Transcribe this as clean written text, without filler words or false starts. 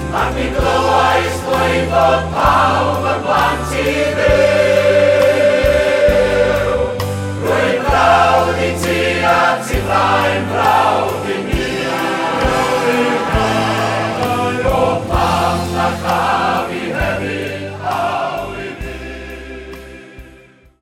At mi glywais ddweud fod pawb yn blant i ddu.